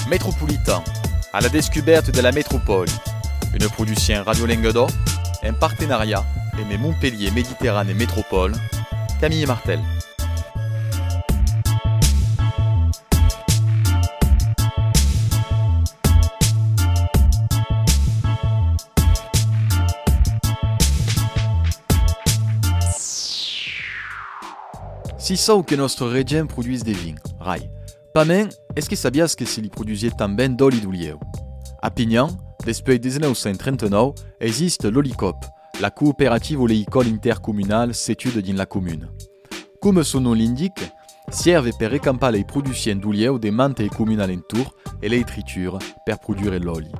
Métropolitain, à la découverte de la métropole. Une production Radio Languedoc, un partenariat et Montpellier Méditerranée Métropole, Camille Martel. Si ça que notre région produise des vins, rai. Pas même, est-ce que sabias que se li produisait também d'oli d'olieu? À Pignan, depuis 1939, existe l'Olicop, la coopérative oléicole intercommunale située dans la commune. Comme son nom l'indique, serve per recampare les productions d'olieu des mantes communes alentour et les tritures per produire l'oli.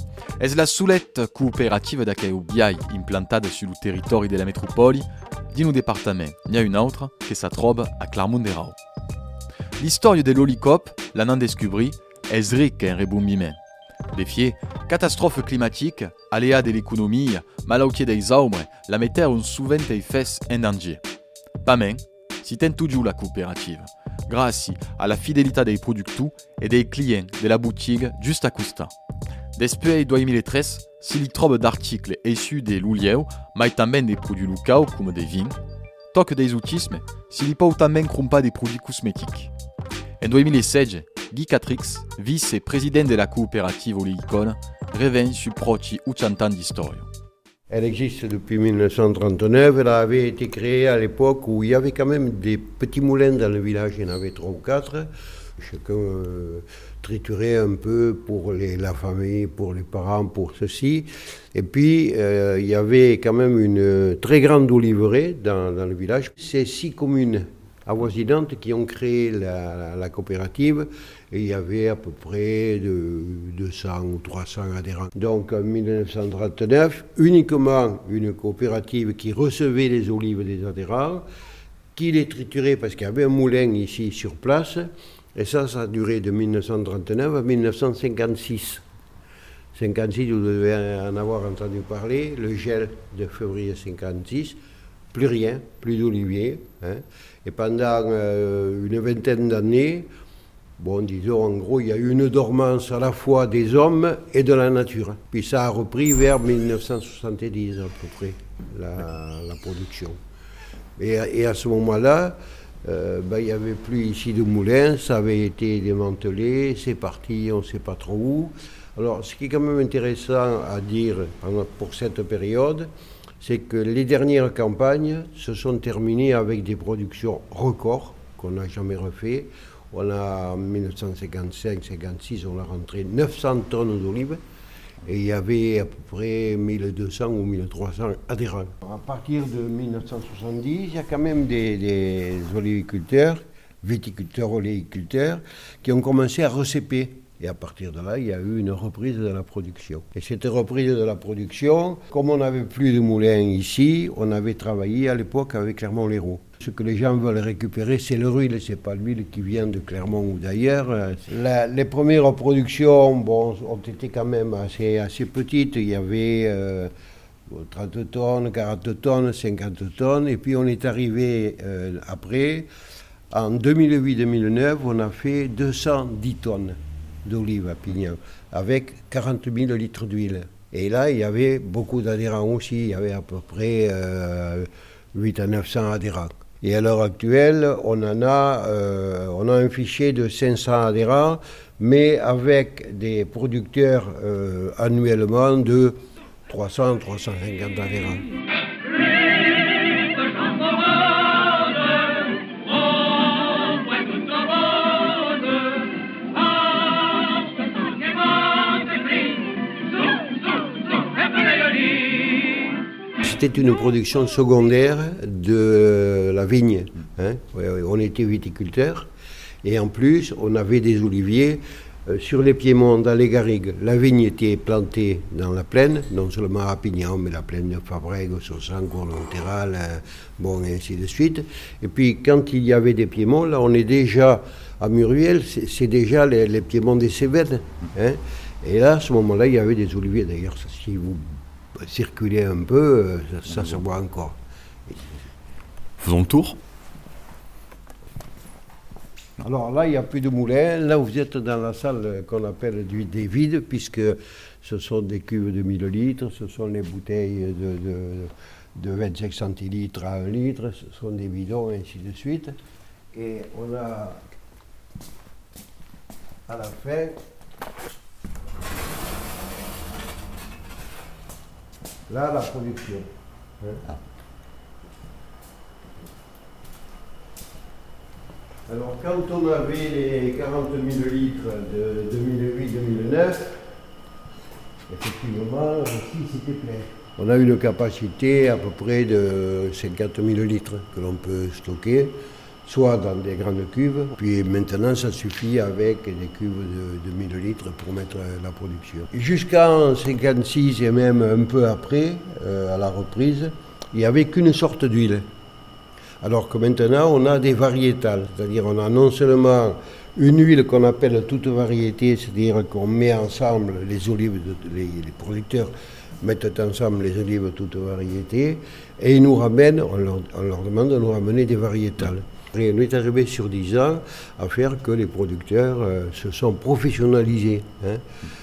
Es la soulette coopérative d'accueil biai implantée sur le territoire de la métropole, dans nos départements. Il y a une autre qui se trouve à Clermont-Ferrand. L'histoire de l'Olicop, la non descubrie, est riche en rebondissements. Défier, catastrophes climatiques, aléas de l'économie, malaudies des arbres, la mettent souvent et fesses en danger. Pas même, si t'en toujours la coopérative, grâce à la fidélité des producteurs et des clients de la boutique juste à Costa. Depuis 2013, s'il y trouve d'articles issus des l'olieu, mais também des produits locaux comme des vins, toque des autismes, s'il y peut também crompa des produits cosmétiques. En 2016, Guy Catrix, vice-président de la coopérative oléicole, revient sur proche 80 ans d'histoire. Elle existe depuis 1939, elle avait été créée à l'époque où il y avait quand même des petits moulins dans le village, il y en avait 3 ou 4. Chacun triturait un peu pour la famille, pour les parents, pour ceci. Et puis, il y avait quand même une très grande oliveraie dans le village. C'est 6 communes avoisinantes qui ont créé la coopérative. Et il y avait à peu près de 200 ou 300 adhérents. Donc en 1939, uniquement une coopérative qui recevait les olives des adhérents, qui les triturait parce qu'il y avait un moulin ici sur place. Et ça a duré de 1939 à 1956. 1956, vous devez en avoir entendu parler, le gel de février 1956, plus rien, plus d'oliviers. Hein. Et pendant une vingtaine d'années, bon, disons en gros, il y a eu une dormance à la fois des hommes et de la nature. Puis ça a repris vers 1970 à peu près, la production. Et à ce moment-là, il n'y avait plus ici de moulin, ça avait été démantelé, c'est parti, on ne sait pas trop où. Alors, ce qui est quand même intéressant à dire pour cette période, c'est que les dernières campagnes se sont terminées avec des productions records qu'on n'a jamais refait. On a, en 1955-56, on a rentré 900 tonnes d'olives. Et il y avait à peu près 1200 ou 1300 adhérents. À partir de 1970, il y a quand même des oliviculteurs, viticulteurs, oléiculteurs, qui ont commencé à recéper. Et à partir de là, il y a eu une reprise de la production. Et cette reprise de la production, comme on n'avait plus de moulins ici, on avait travaillé à l'époque avec Clermont-Lérault. Ce que les gens veulent récupérer, c'est leur huile, c'est pas l'huile qui vient de Clermont ou d'ailleurs. Les premières productions ont été quand même assez petites. Il y avait 30 tonnes, 40 tonnes, 50 tonnes. Et puis on est arrivé après, en 2008-2009, on a fait 210 tonnes d'olives à Pignan, avec 40 000 litres d'huile. Et là, il y avait beaucoup d'adhérents aussi. Il y avait à peu près 8 à 900 adhérents. Et à l'heure actuelle, on a un fichier de 500 adhérents, mais avec des producteurs annuellement de 300-350 adhérents. C'était une production secondaire de la vigne. Hein. On était viticulteurs et en plus on avait des oliviers sur les piémonts, dans les garrigues. La vigne était plantée dans la plaine, non seulement à Pignan, mais la plaine de Fabrègues, Saussan, Cournonterral, et ainsi de suite. Et puis quand il y avait des piémonts, là on est déjà à Muriel, c'est déjà les piémonts des Cévennes. Hein. Et là, à ce moment-là, il y avait des oliviers. D'ailleurs, si vous circulez un peu, ça se voit encore. Faisons le tour. Alors là, il n'y a plus de moulin. Là, vous êtes dans la salle qu'on appelle des vides, puisque ce sont des cuves de 1000 litres, ce sont les bouteilles de 25 centilitres à 1 litre, ce sont des bidons, et ainsi de suite. Et on a, à la fin, là, la production. Hein. Alors, quand on avait les 40 000 litres de 2008-2009, effectivement, ici, c'était plein. On a une capacité à peu près de 50 000 litres que l'on peut stocker, soit dans des grandes cuves, puis maintenant, ça suffit avec des cuves de 1000 litres pour mettre la production. Jusqu'en 1956 et même un peu après, à la reprise, il n'y avait qu'une sorte d'huile. Alors que maintenant, on a des variétales, c'est-à-dire on a non seulement une huile qu'on appelle toute variété, c'est-à-dire qu'on met ensemble les olives, les producteurs mettent ensemble les olives toutes variétés, et ils nous ramènent, on leur demande de nous ramener des variétales. Et on est arrivé sur 10 ans à faire que les producteurs se sont professionnalisés. Hein.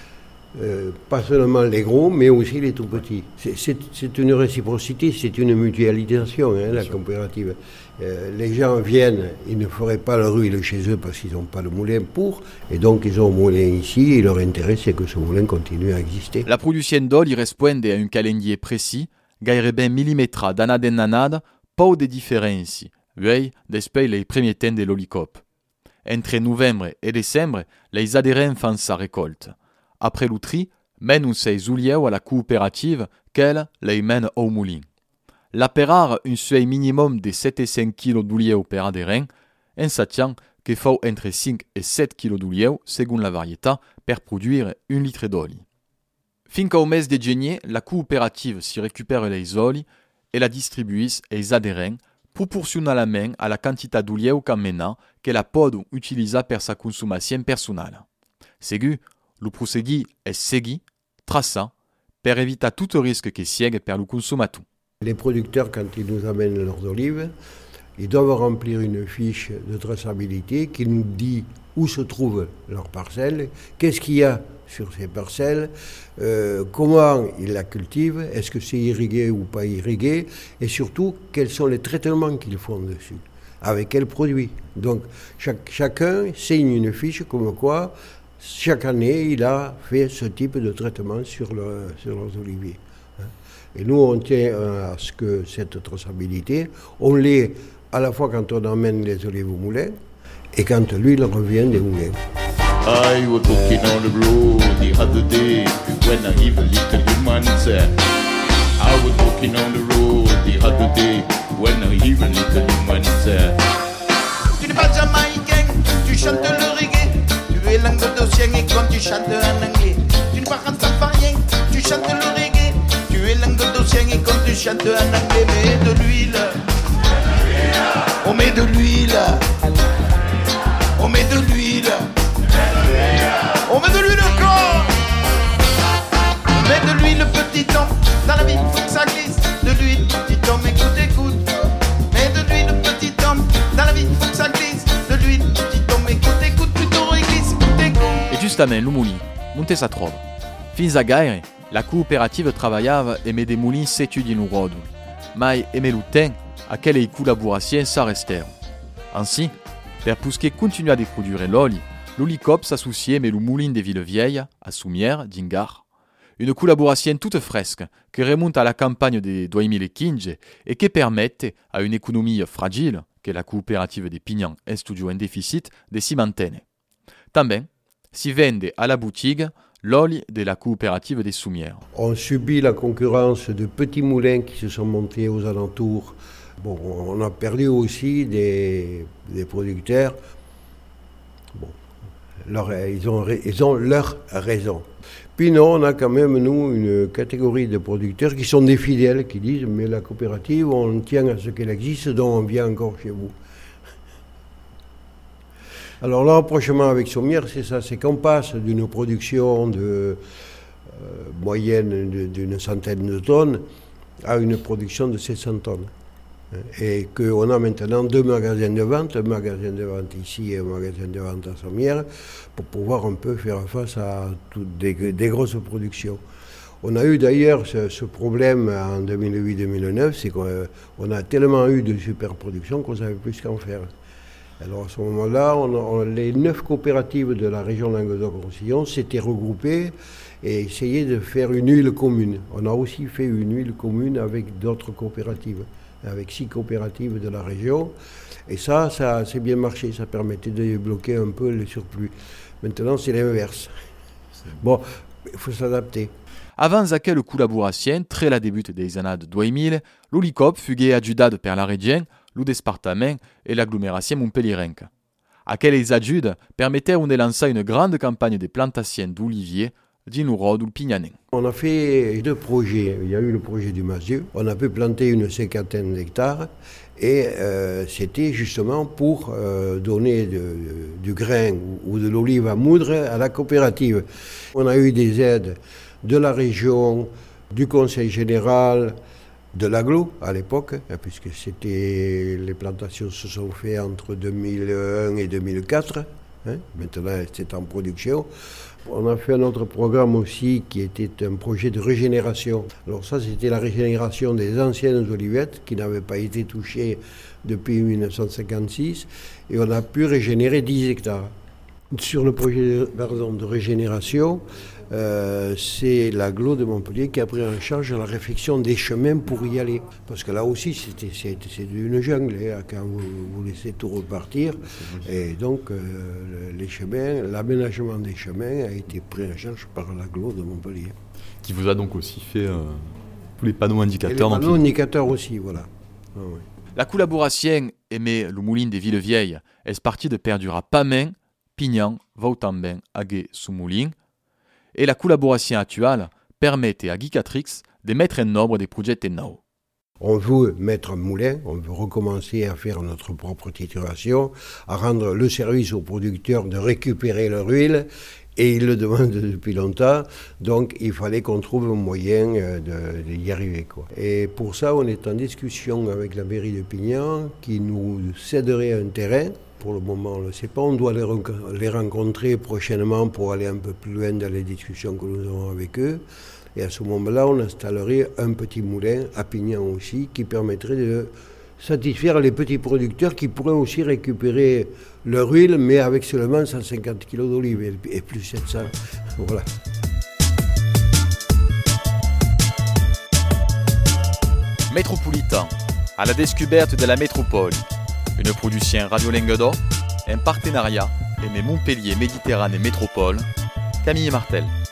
Pas seulement les gros, mais aussi les tout petits. C'est une réciprocité, c'est une mutualisation, hein, la coopérative. Les gens viennent, ils ne feraient pas leur huile chez eux parce qu'ils n'ont pas de moulin pour, et donc ils ont un moulin ici, et leur intérêt c'est que ce moulin continue à exister. La production d'oli risponde a un calendrier précis, gairebé ben millimetra d'année en année, pas de différenze, vei depuis les premiers temps de l'olicop. Entre novembre et décembre, les adhérents font sa récolte. Après l'outri, mène un 6 juillet à la coopérative qu'elle les mène au moulin. La perrare un seuil minimum de 7,5 kg d'oulieu per adhérent, en sachant qu'il faut entre 5 et 7 kg d'oulieu, selon la variété, pour produire 1 litre d'oli. Fin qu'au mes de juillet, la coopérative s'y récupère les oli et la distribue aux adhérents proportionnellement à la quantité d'oulieu qu'en mena qu'elle peut utiliser pour sa consommation personnelle. Ségu, le procédé est segui, traçant, pour éviter tout risque que siègue pour le consommateur. Les producteurs, quand ils nous amènent leurs olives, ils doivent remplir une fiche de traçabilité qui nous dit où se trouve leur parcelle, qu'est-ce qu'il y a sur ces parcelles, comment ils la cultivent, est-ce que c'est irrigué ou pas irrigué, et surtout quels sont les traitements qu'ils font dessus, avec quels produits. Donc chacun signe une fiche comme quoi chaque année il a fait ce type de traitement sur leurs oliviers. Et nous, on tient à ce que cette traçabilité, on l'ait à la fois quand on emmène les olives au moulin et quand l'huile revient des moulins. I was walking on the road the other day when I hear a little human say. I was walking on the road the other day when I hear a little human say. Tu n'es pas jamaïcain, tu chantes le reggae. Tu es languedocien et quand tu chantes en anglais. Tu n'es pas rastafarien, tu chantes le reggae. Tu es languedocien et quand tu chantes en anglais. Mets de l'huile, on met de l'huile, on met de l'huile, on met de l'huile encore. On met de l'huile petit homme, dans la vie faut que ça glisse. De l'huile petit homme, écoute, écoute. Mets de l'huile petit homme, dans la vie faut que ça glisse. De l'huile petit homme, écoute, écoute, plutôt glisse, écoute, écoute. Et justament, le moulin, monte sa trove. Fins a gaire, la coopérative travaillava et met des moulins s'étudient au rodo. Mais aimait le temps à quelle collaboration ça restait. Ainsi, pour pousser continuer à produire l'oli, l'Olicop s'associait mais le moulin des villes vieilles, à Soumières, d'Ingar. Une collaboration toute fresque qui remonte à la campagne de 2015 et qui permettait à une économie fragile, que la coopérative des Pignans en studio en déficit, de s'y maintenir. Também, si vende à la boutique l'oli de la coopérative des Soumières. On subit la concurrence de petits moulins qui se sont montés aux alentours. Bon, on a perdu aussi des producteurs. Bon, ils ont leur raison. Puis non, on a quand même, nous, une catégorie de producteurs qui sont des fidèles, qui disent « mais la coopérative, on tient à ce qu'elle existe, donc on vient encore chez vous ». Alors le rapprochement avec Sommières, c'est ça, c'est qu'on passe d'une production moyenne d'une centaine de tonnes à une production de 700 tonnes. Et qu'on a maintenant 2 magasins de vente, un magasin de vente ici et un magasin de vente à Sommières, pour pouvoir un peu faire face à toutes des grosses productions. On a eu d'ailleurs ce problème en 2008-2009, c'est qu'on a tellement eu de superproduction qu'on ne savait plus qu'en faire. Alors à ce moment-là, les 9 coopératives de la région Languedoc-Roussillon s'étaient regroupées et essayaient de faire une huile commune. On a aussi fait une huile commune avec d'autres coopératives, avec 6 coopératives de la région. Et ça a assez bien marché, ça permettait de débloquer un peu le surplus. Maintenant, c'est l'inverse. Bon, il faut s'adapter. Avant aquella collaborazione, tra la debut des années 2000, l'Ulicop fughe aggiudato per la regione, lo département et l'agglomération montpellierense. Aquelles ajudes permettaient de lancer une grande campagne de plantation d'oliviers din Urod ou Pignanen. On a fait 2 projets. Il y a eu le projet du Masieu. On a pu planter une 50aine d'hectares et c'était justement pour donner du grain ou de l'olive à moudre à la coopérative. On a eu des aides de la région, du conseil général, de l'agglo à l'époque, puisque les plantations se sont faites entre 2001 et 2004. Maintenant, c'est en production. On a fait un autre programme aussi qui était un projet de régénération. Alors ça, c'était la régénération des anciennes olivettes qui n'avaient pas été touchées depuis 1956 et on a pu régénérer 10 hectares. Sur le projet de régénération, c'est l'agglo de Montpellier qui a pris en charge la réfection des chemins pour y aller. Parce que là aussi, c'est une jungle quand vous laissez tout repartir. Et donc, les chemins, l'aménagement des chemins a été pris en charge par l'agglo de Montpellier. Qui vous a donc aussi fait tous les panneaux indicateurs. Et les panneaux indicateurs aussi, voilà. Ah, oui. La collaboration aimée le moulin des villes vieilles est partie de perdura Pamen, Pignan, Vautamben, Aguet, Soumoulin. Et la collaboration actuelle permet à Guicatrix de mettre en nombre des projets TENAO. On veut mettre un moulin, on veut recommencer à faire notre propre titulation, à rendre le service aux producteurs de récupérer leur huile, et ils le demandent depuis longtemps, donc il fallait qu'on trouve un moyen d'y arriver, quoi. Et pour ça, on est en discussion avec la mairie de Pignan, qui nous céderait un terrain. Pour le moment, on ne le sait pas. On doit les rencontrer prochainement pour aller un peu plus loin dans les discussions que nous avons avec eux. Et à ce moment-là, on installerait un petit moulin à Pignan aussi, qui permettrait de satisfaire les petits producteurs qui pourraient aussi récupérer leur huile, mais avec seulement 150 kg d'olive et plus 700. Voilà. Métropolitain, à la découverte de la métropole. Une production Radio Languedoc, un partenariat avec Montpellier Méditerranée Métropole, Camille Martel.